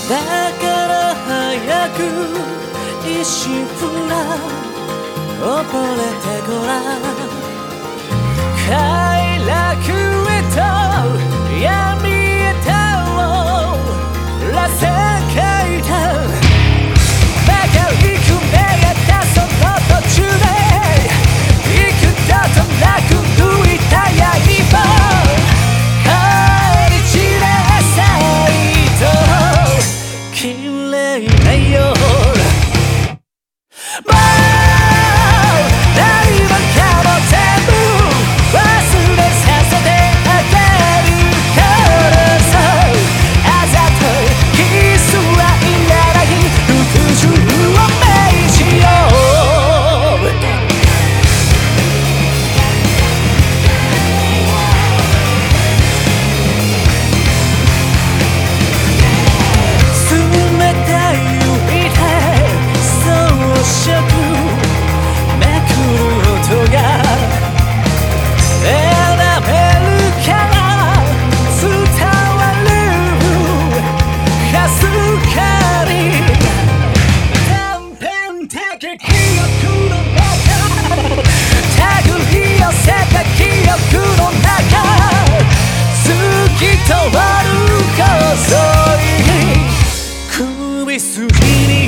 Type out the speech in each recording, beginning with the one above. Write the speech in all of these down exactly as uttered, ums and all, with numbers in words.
だから早く一瞬ふら溺れてごらん快楽へと闇へとら世界だ曲がりくめえたその途中で幾度となく浮いた刃帰り散れさいと綺麗な夜首筋に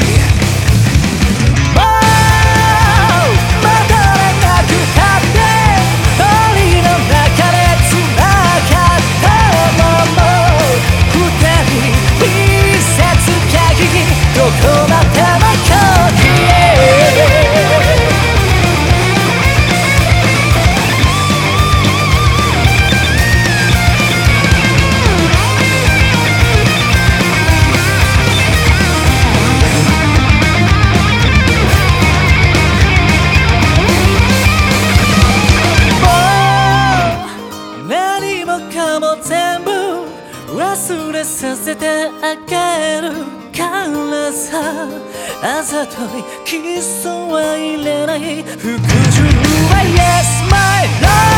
もう戻れなくたって鳥の中でつながったもの二人密接限りどこまでも消え忘れさせてあげるからさあざといキスは入れない服従は Yes my love